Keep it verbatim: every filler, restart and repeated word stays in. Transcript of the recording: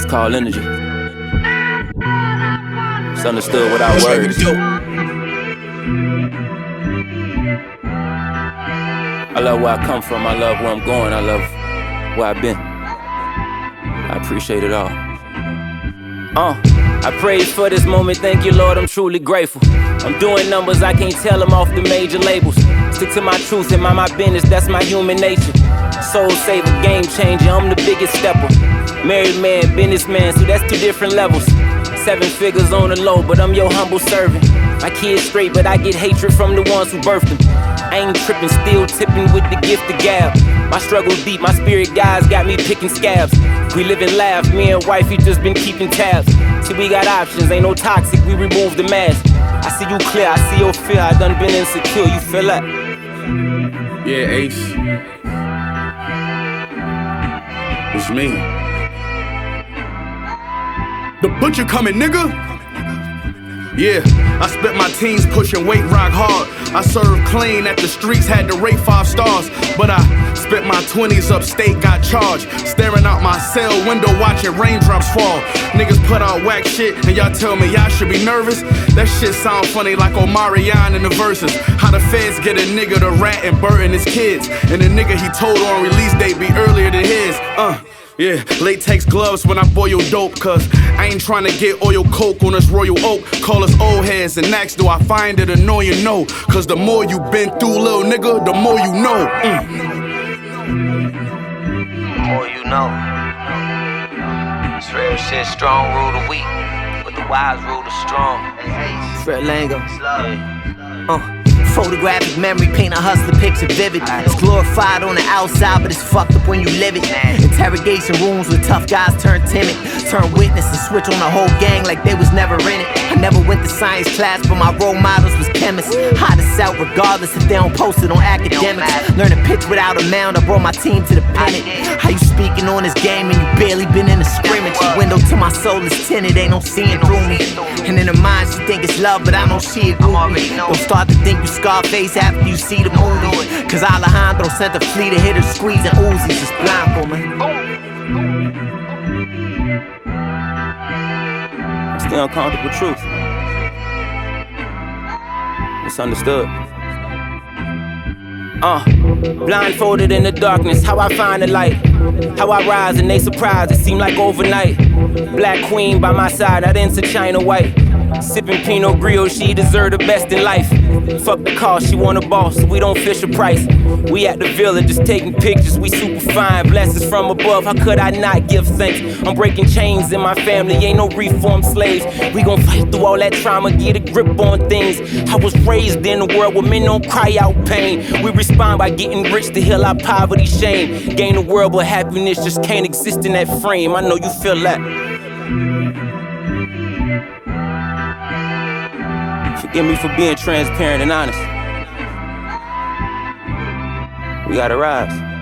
called energy. It's understood without words. I love where I come from, I love where I'm going, I love where I've been. I appreciate it all. Uh, I praise for this moment, thank you Lord, I'm truly grateful. I'm doing numbers, I can't tell them off the major labels. Stick to my truth and mind my business, that's my human nature. Soul saver, game changer, I'm the biggest stepper. Married man, businessman, so that's two different levels. Seven figures on the low, but I'm your humble servant. My kids straight, but I get hatred from the ones who birthed them. I ain't tripping, still tipping with the gift of gab. My struggle deep, my spirit guys got me picking scabs. We live and laugh, me and wifey just been keeping tabs. See, we got options, ain't no toxic, we remove the mask. I see you clear, I see your fear, I done been insecure, you feel that? Yeah, Ace. It's me. The butcher coming, nigga. Yeah, I spent my teens pushing weight rock hard. I served clean at the streets, had to rate five stars. But I spent my twenties upstate, got charged. Staring out my cell window, watching raindrops fall. Niggas put out whack shit, and y'all tell me y'all should be nervous? That shit sound funny like Omarion in the verses. How the feds get a nigga to rat and burden his kids. And the nigga he told on release date be earlier than his. Uh. Yeah, latex gloves when I boil dope, cause I ain't tryna get oil coke on this royal oak. Call us old heads and ask, do I find it annoying? No, cause the more you been through, little nigga, the more you know. Mm. The more you know. It's real shit, strong rule the weak, but the wise rule the strong. Fred Lango. Uh. Photographic memory, paint a hustler picture vivid. It's glorified on the outside, but it's fucked up when you live it. Interrogation rooms with tough guys turn timid, turn witness and switch on the whole gang like they was never in it. I never went to science class, but my role models was chemists. Hottest out regardless if they don't post it on academics. Learn to pitch without a mound, I brought my team to the pennant. How you speaking on this game and you barely been in a scrimmage? Window to my soul is tinted, ain't no seeing through me. And in her mind she think it's love, but I know she agree with me. Don't start to think you Scarface after you see the movie. Cause Alejandro sent the fleet of hitters squeezing Uzis. It's Blanco, man. It's the uncomfortable truth. It's understood. Uh, blindfolded in the darkness, how I find the light. How I rise and they surprised, it seemed like overnight. Black queen by my side, I didn't see China white. Sipping Pinot Grillo, she deserve the best in life. Fuck the cost, she want a boss, so we don't fish a price. We at the villa, just taking pictures, we super fine. Blessings from above, how could I not give thanks? I'm breaking chains in my family, ain't no reformed slaves. We gon' fight through all that trauma, get a grip on things. I was raised in a world where men don't cry out pain. We respond by getting rich to heal our poverty, shame. Gain the world, but happiness just can't exist in that frame. I know you feel that. Forgive me for being transparent and honest. We gotta rise.